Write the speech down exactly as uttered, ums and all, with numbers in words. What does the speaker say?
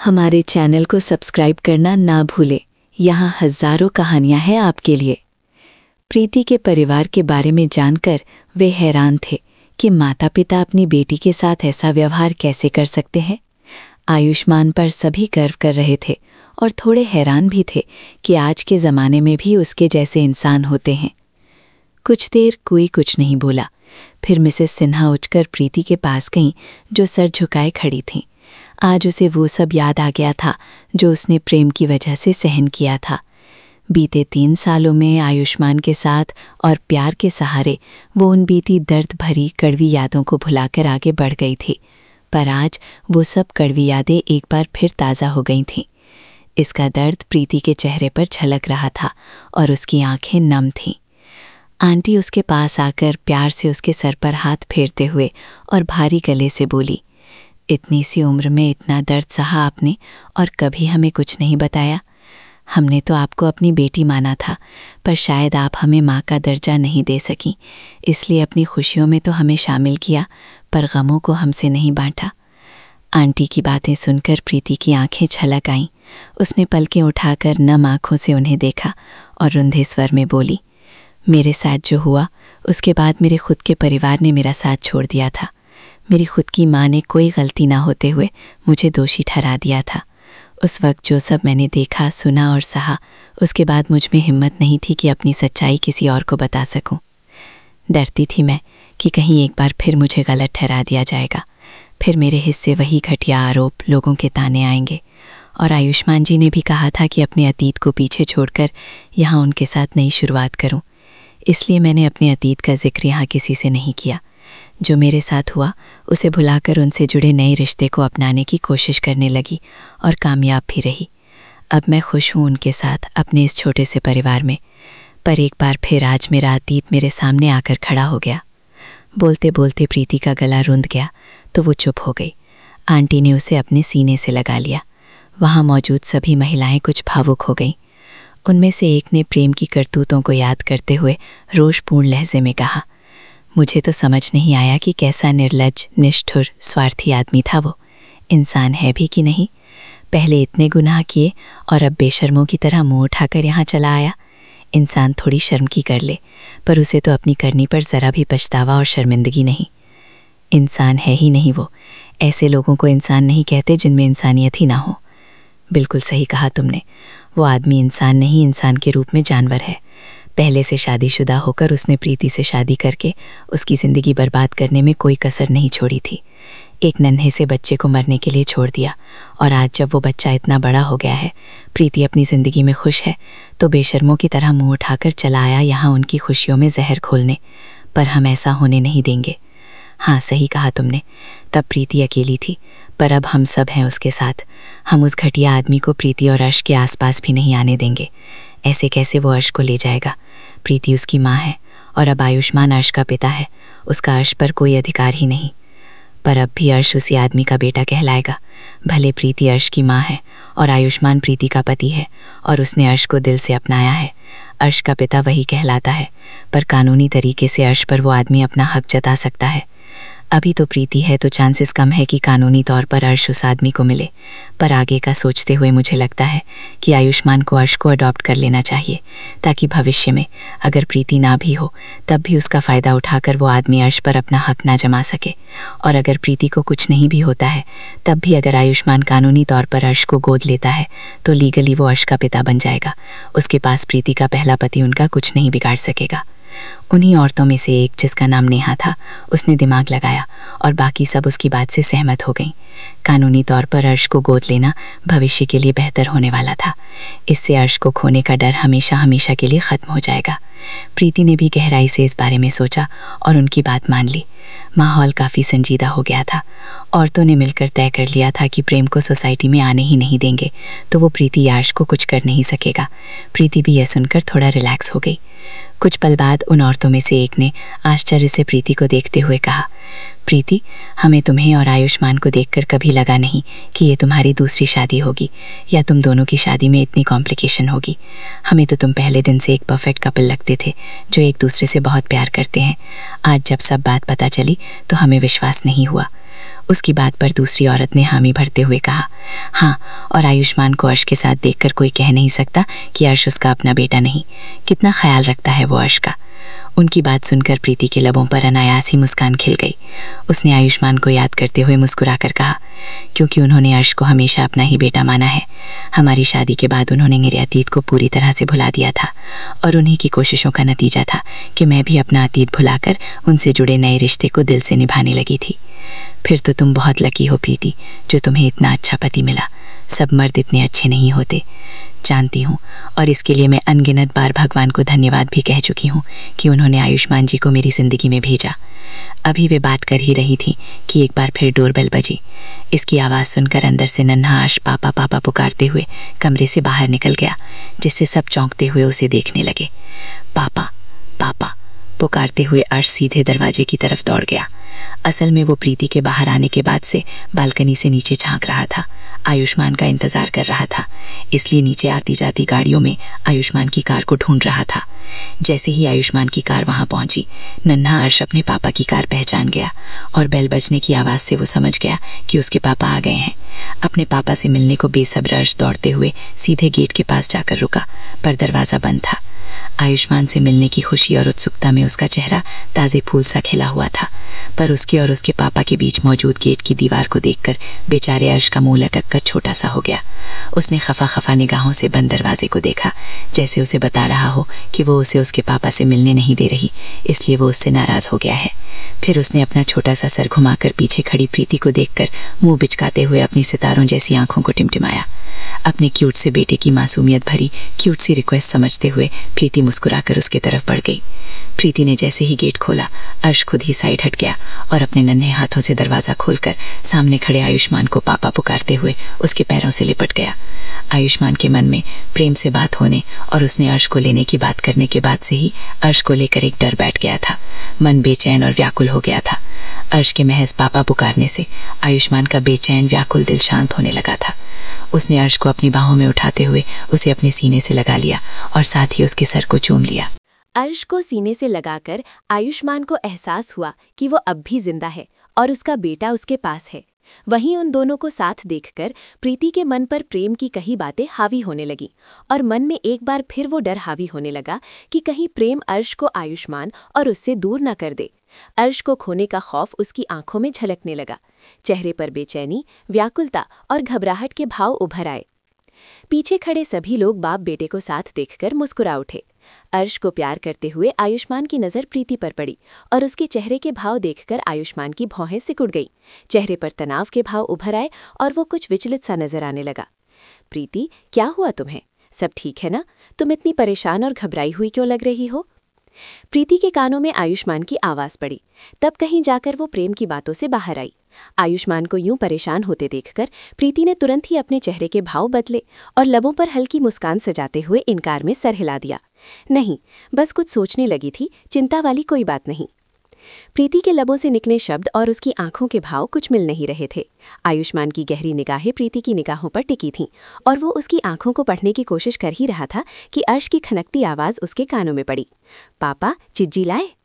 हमारे चैनल को सब्सक्राइब करना ना भूलें। यहाँ हजारों कहानियाँ हैं आपके लिए। प्रीति के परिवार के बारे में जानकर वे हैरान थे कि माता पिता अपनी बेटी के साथ ऐसा व्यवहार कैसे कर सकते हैं। आयुष्मान पर सभी गर्व कर रहे थे और थोड़े हैरान भी थे कि आज के ज़माने में भी उसके जैसे इंसान होते हैं। कुछ देर कोई कुछ नहीं बोला। फिर मिसेस सिन्हा उठकर प्रीति के पास गईं, जो सर झुकाए खड़ी थीं। आज उसे वो सब याद आ गया था जो उसने प्रेम की वजह से सहन किया था। बीते तीन सालों में आयुष्मान के साथ और प्यार के सहारे वो उन बीती दर्द भरी कड़वी यादों को भुलाकर आगे बढ़ गई थी, पर आज वो सब कड़वी यादें एक बार फिर ताज़ा हो गई थीं। इसका दर्द प्रीति के चेहरे पर झलक रहा था और उसकी आंखें नम थीं। आंटी उसके पास आकर प्यार से उसके सर पर हाथ फेरते हुए और भारी गले से बोली, इतनी सी उम्र में इतना दर्द सहा आपने और कभी हमें कुछ नहीं बताया। हमने तो आपको अपनी बेटी माना था, पर शायद आप हमें माँ का दर्जा नहीं दे सकीं, इसलिए अपनी खुशियों में तो हमें शामिल किया, पर गमों को हमसे नहीं बांटा। आंटी की बातें सुनकर प्रीति की आंखें छलक आईं। उसने पलकें उठाकर नम आँखों से उन्हें देखा और रुंधे स्वर में बोली, मेरे साथ जो हुआ उसके बाद मेरे खुद के परिवार ने मेरा साथ छोड़ दिया था। मेरी खुद की माँ ने कोई गलती ना होते हुए मुझे दोषी ठहरा दिया था। उस वक्त जो सब मैंने देखा, सुना और सहा, उसके बाद मुझ में हिम्मत नहीं थी कि अपनी सच्चाई किसी और को बता सकूं। डरती थी मैं कि कहीं एक बार फिर मुझे गलत ठहरा दिया जाएगा, फिर मेरे हिस्से वही घटिया आरोप, लोगों के ताने आएंगे। और आयुष्मान जी ने भी कहा था कि अपने अतीत को पीछे छोड़कर यहाँ उनके साथ नई शुरुआत करूं, इसलिए मैंने अपने अतीत का जिक्र यहाँ किसी से नहीं किया। जो मेरे साथ हुआ उसे भुलाकर उनसे जुड़े नए रिश्ते को अपनाने की कोशिश करने लगी और कामयाब भी रही। अब मैं खुश हूँ उनके साथ अपने इस छोटे से परिवार में। पर एक बार फिर आज मेरा अतीत मेरे सामने आकर खड़ा हो गया। बोलते बोलते प्रीति का गला रुंध गया तो वो चुप हो गई। आंटी ने उसे अपने सीने से लगा लिया। वहाँ मौजूद सभी महिलाएं कुछ भावुक हो गईं। उनमें से एक ने प्रेम की करतूतों को याद करते हुए रोषपूर्ण लहजे में कहा, मुझे तो समझ नहीं आया कि कैसा निर्लज्ज, निष्ठुर, स्वार्थी आदमी था वो। इंसान है भी कि नहीं? पहले इतने गुनाह किए और अब बेशर्मों की तरह मुंह उठाकर यहाँ चला आया। इंसान थोड़ी शर्म की कर ले, पर उसे तो अपनी करनी पर ज़रा भी पछतावा और शर्मिंदगी नहीं। इंसान है ही नहीं वो। ऐसे लोगों को इंसान नहीं कहते जिनमें इंसानियत ही ना हो। बिल्कुल सही कहा तुमने। वो आदमी इंसान नहीं, इंसान के रूप में जानवर है। पहले से शादीशुदा होकर उसने प्रीति से शादी करके उसकी ज़िंदगी बर्बाद करने में कोई कसर नहीं छोड़ी थी। एक नन्हे से बच्चे को मरने के लिए छोड़ दिया, और आज जब वो बच्चा इतना बड़ा हो गया है, प्रीति अपनी ज़िंदगी में खुश है, तो बेशर्मों की तरह मुंह उठाकर चला आया यहाँ उनकी खुशियों में जहर घोलने। पर हम ऐसा होने नहीं देंगे। हाँ, सही कहा तुमने। तब प्रीति अकेली थी, पर अब हम सब हैं उसके साथ। हम उस घटिया आदमी को प्रीति और अर्श के आसपास भी नहीं आने देंगे। ऐसे कैसे वो अर्श को ले जाएगा? प्रीति उसकी माँ है और अब आयुष्मान अर्श का पिता है। उसका अर्श पर कोई अधिकार ही नहीं। पर अब भी अर्श उसी आदमी का बेटा कहलाएगा। भले प्रीति अर्श की माँ है और आयुष्मान प्रीति का पति है और उसने अर्श को दिल से अपनाया है। अर्श का पिता वही कहलाता है, पर कानूनी तरीके से अर्श पर वो आदमी अपना हक जता सकता है। अभी तो प्रीति है तो चांसेस कम है कि कानूनी तौर पर अर्श उस आदमी को मिले, पर आगे का सोचते हुए मुझे लगता है कि आयुष्मान को अर्श को अडॉप्ट कर लेना चाहिए, ताकि भविष्य में अगर प्रीति ना भी हो तब भी उसका फ़ायदा उठाकर वो आदमी अर्श पर अपना हक ना जमा सके। और अगर प्रीति को कुछ नहीं भी होता है तब भी अगर आयुष्मान कानूनी तौर पर अर्श को गोद लेता है तो लीगली वो अर्श का पिता बन जाएगा। उसके पास प्रीति का पहला पति उनका कुछ नहीं बिगाड़ सकेगा। उन्हीं औरतों में से एक, जिसका नाम नेहा था, उसने दिमाग लगाया और बाकी सब उसकी बात से सहमत हो गईं। कानूनी तौर पर अर्श को गोद लेना भविष्य के लिए बेहतर होने वाला था। इससे अर्श को खोने का डर हमेशा हमेशा के लिए ख़त्म हो जाएगा। प्रीति ने भी गहराई से इस बारे में सोचा और उनकी बात मान ली। माहौल काफ़ी संजीदा हो गया था। औरतों ने मिलकर तय कर लिया था कि प्रेम को सोसाइटी में आने ही नहीं देंगे, तो वो प्रीति अर्श को कुछ कर नहीं सकेगा। प्रीति भी यह सुनकर थोड़ा रिलैक्स हो गई। कुछ पल बाद उन औरतों में से एक ने आश्चर्य से प्रीति को देखते हुए कहा, प्रीति, हमें तुम्हें और आयुष्मान को देखकर कभी लगा नहीं कि ये तुम्हारी दूसरी शादी होगी या तुम दोनों की शादी में इतनी कॉम्प्लिकेशन होगी। हमें तो तुम पहले दिन से एक परफेक्ट कपल लगते थे जो एक दूसरे से बहुत प्यार करते हैं। आज जब सब बात पता चली तो हमें विश्वास नहीं हुआ। उसकी बात पर दूसरी औरत ने हामी भरते हुए कहा, हाँ, और आयुष्मान को अर्श के साथ देखकर कोई कह नहीं सकता कि अर्श उसका अपना बेटा नहीं। कितना ख्याल रखता है वो अर्श का। उनकी बात सुनकर प्रीति के लबों पर अनायास ही मुस्कान खिल गई। उसने आयुष्मान को याद करते हुए मुस्कुराकर कहा, क्योंकि उन्होंने अर्श को हमेशा अपना ही बेटा माना है। हमारी शादी के बाद उन्होंने मेरे अतीत को पूरी तरह से भुला दिया था और उन्हीं की कोशिशों का नतीजा था कि मैं भी अपना अतीत भुलाकर उनसे जुड़े नए रिश्ते को दिल से निभाने लगी थी। फिर तो तुम बहुत लकी हो प्रीति, जो तुम्हें इतना अच्छा पति मिला। सब मर्द इतने अच्छे नहीं होते, जानती हूँ, और इसके लिए मैं अनगिनत बार भगवान को धन्यवाद भी कह चुकी हूँ कि उन्होंने आयुष्मान जी को मेरी ज़िंदगी में भेजा। अभी वे बात कर ही रही थी कि एक बार फिर डोरबेल बजी। इसकी आवाज़ सुनकर अंदर से नन्हा अर्श पापा पापा पुकारते हुए कमरे से बाहर निकल गया, जिससे सब चौंकते हुए उसे देखने लगे। पापा पापा पुकारते हुए अर्श सीधे दरवाजे की तरफ दौड़ गया। असल में वो प्रीति के बाहर आने के बाद से बालकनी से नीचे झांक रहा था। आयुष्मान का इंतजार कर रहा था, इसलिए नीचे आती जाती गाड़ियों में आयुष्मान की कार को ढूंढ रहा था। जैसे ही आयुष्मान की कार वहां पहुंची, नन्हा अर्श अपने पापा की कार पहचान गया और बेल बजने की आवाज से वो समझ गया कि उसके पापा आ गए हैं। अपने पापा से मिलने को बेसब्र अर्श दौड़ते हुए सीधे गेट के पास जाकर रुका, पर दरवाजा बंद था। आयुष्मान से मिलने की खुशी और उत्सुकता में उसका चेहरा ताजे फूल सा खिला हुआ था, पर उसके और उसके पापा के बीच मौजूद गेट की दीवार को देखकर बेचारे अर्श का मुंह लटक कर छोटा सा हो गया। उसने खफा खफा निगाहों से बंद दरवाजे को देखा, जैसे उसे बता रहा हो कि वो उसे उसके पापा से मिलने नहीं दे रही, इसलिए वो उससे नाराज हो गया है। फिर उसने अपना छोटा सा सर घुमाकर पीछे खड़ी प्रीति को देखकर मुंह बिचकाते हुए अपनी सितारों जैसी आंखों को टिमटिमाया। अपने क्यूट से बेटे की मासूमियत भरी क्यूट सी रिक्वेस्ट समझते हुए प्रीति मुस्कुराकर उसके तरफ बढ़ गई। प्रीति ने जैसे ही गेट खोला, अर्श खुद ही साइड हट गया और अपने नन्हे हाथों से दरवाजा खोलकर सामने खड़े आयुष्मान को पापा पुकारते हुए उसके पैरों से लिपट गया। आयुष्मान के मन में प्रेम से बात होने और उसने अर्श को लेने की बात करने के बाद से ही अर्श को लेकर एक डर बैठ गया था। मन बेचैन और व्याकुल हो गया था। अर्श के महज पापा पुकारने से आयुष्मान का बेचैन व्याकुल दिल शांत होने लगा था। उसने अर्श को अपनी बाहों में उठाते हुए उसे अपने सीने से लगा लिया और साथ ही उसके सर को चूम लिया। अर्श को सीने से लगाकर आयुष्मान को एहसास हुआ कि वो अब भी जिंदा है और उसका बेटा उसके पास है। वहीं उन दोनों को साथ देखकर प्रीति के मन पर प्रेम की कई बातें हावी होने लगी और मन में एक बार फिर वो डर हावी होने लगा कि कहीं प्रेम अर्श को आयुष्मान और उससे दूर न कर दे। अर्श को खोने का खौफ उसकी आंखों में झलकने लगा। चेहरे पर बेचैनी, व्याकुलता और घबराहट के भाव उभर आए। पीछे खड़े सभी लोग बाप बेटे को साथ देखकर मुस्कुरा उठे। अर्श को प्यार करते हुए आयुष्मान की नज़र प्रीति पर पड़ी और उसके चेहरे के भाव देखकर आयुष्मान की भौहें सिकुड़ गईं। चेहरे पर तनाव के भाव उभर आए और वो कुछ विचलित सा नजर आने लगा। प्रीति, क्या हुआ तुम्हें? सब ठीक है ना? तुम इतनी परेशान और घबराई हुई क्यों लग रही हो? प्रीति के कानों में आयुष्मान की आवाज़ पड़ी। तब कहीं जाकर वो प्रेम की बातों से बाहर आई। आयुष्मान को यूं परेशान होते देखकर प्रीति ने तुरंत ही अपने चेहरे के भाव बदले और लबों पर हल्की मुस्कान सजाते हुए इनकार में सर हिला दिया। नहीं, बस कुछ सोचने लगी थी, चिंता वाली कोई बात नहीं। प्रीति के लबों से निकले शब्द और उसकी आंखों के भाव कुछ मिल नहीं रहे थे। आयुष्मान की गहरी निगाहें प्रीति की निगाहों पर टिकी थीं और वो उसकी आंखों को पढ़ने की कोशिश कर ही रहा था कि अर्श की खनकती आवाज़ उसके कानों में पड़ी। पापा, चिज्जी लाए?